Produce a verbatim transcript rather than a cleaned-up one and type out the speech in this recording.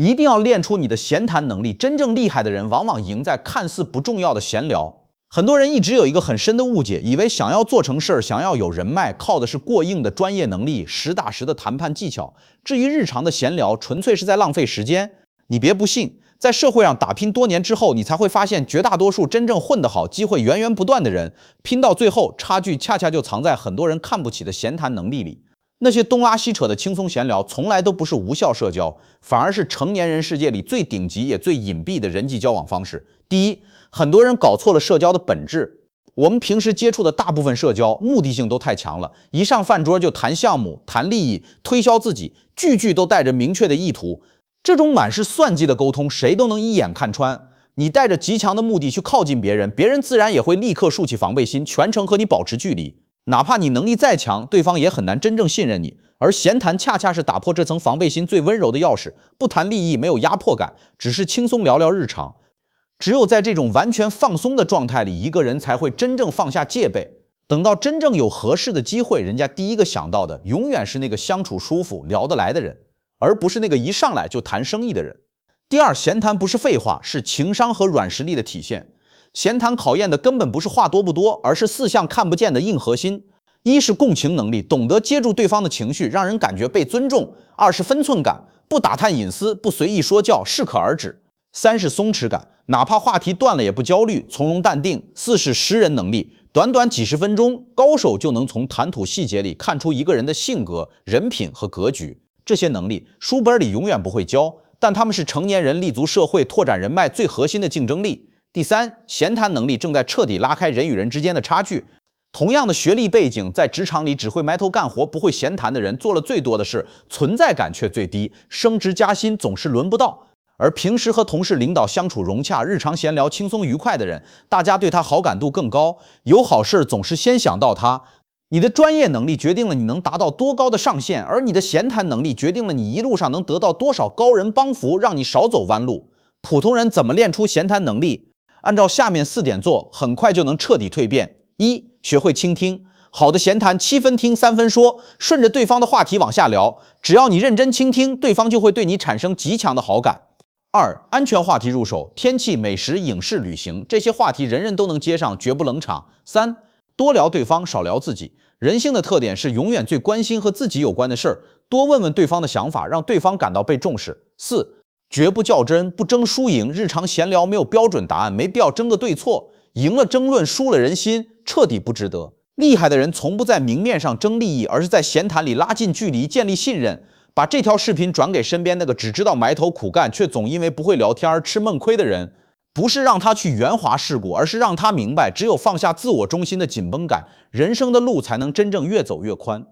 一定要练出你的闲谈能力。真正厉害的人往往赢在看似不重要的闲聊。很多人一直有一个很深的误解，以为想要做成事儿，想要有人脉，靠的是过硬的专业能力，实打实的谈判技巧。至于日常的闲聊，纯粹是在浪费时间。你别不信，在社会上打拼多年之后，你才会发现，绝大多数真正混得好、机会源源不断的人，拼到最后，差距恰恰就藏在很多人看不起的闲谈能力里。那些东拉西扯的轻松闲聊，从来都不是无效社交，反而是成年人世界里最顶级也最隐蔽的人际交往方式。第一，很多人搞错了社交的本质。我们平时接触的大部分社交目的性都太强了，一上饭桌就谈项目、谈利益、推销自己，句句都带着明确的意图。这种满是算计的沟通，谁都能一眼看穿。你带着极强的目的去靠近别人，别人自然也会立刻竖起防备心，全程和你保持距离。哪怕你能力再强，对方也很难真正信任你。而闲谈恰恰是打破这层防备心最温柔的钥匙。不谈利益，没有压迫感，只是轻松聊聊日常。只有在这种完全放松的状态里，一个人才会真正放下戒备。等到真正有合适的机会，人家第一个想到的永远是那个相处舒服、聊得来的人，而不是那个一上来就谈生意的人。第二，闲谈不是废话，是情商和软实力的体现。闲谈考验的根本不是话多不多，而是四项看不见的硬核心。一是共情能力，懂得接住对方的情绪，让人感觉被尊重；二是分寸感，不打探隐私，不随意说教，适可而止；三是松弛感，哪怕话题断了也不焦虑，从容淡定；四是识人能力，短短几十分钟，高手就能从谈吐细节里看出一个人的性格、人品和格局。这些能力书本里永远不会教，但他们是成年人立足社会、拓展人脉最核心的竞争力。第三，闲谈能力正在彻底拉开人与人之间的差距。同样的学历背景，在职场里只会埋头干活、不会闲谈的人，做了最多的事，存在感却最低，升职加薪总是轮不到。而平时和同事、领导相处融洽，日常闲聊轻松愉快的人，大家对他好感度更高，有好事总是先想到他。你的专业能力决定了你能达到多高的上限，而你的闲谈能力决定了你一路上能得到多少高人帮扶，让你少走弯路。普通人怎么练出闲谈能力？按照下面四点做，很快就能彻底蜕变。一、学会倾听。好的闲谈七分听三分说，顺着对方的话题往下聊，只要你认真倾听，对方就会对你产生极强的好感。二、安全话题入手，天气、美食、影视、旅行，这些话题人人都能接上，绝不冷场。三、多聊对方，少聊自己。人性的特点是永远最关心和自己有关的事儿，多问问对方的想法，让对方感到被重视。四、绝不较真，不争输赢，日常闲聊没有标准答案，没必要争个对错，赢了争论，输了人心，彻底不值得。厉害的人从不在明面上争利益，而是在闲谈里拉近距离，建立信任。把这条视频转给身边那个只知道埋头苦干，却总因为不会聊天而吃闷亏的人，不是让他去圆滑世故，而是让他明白，只有放下自我中心的紧绷感，人生的路才能真正越走越宽。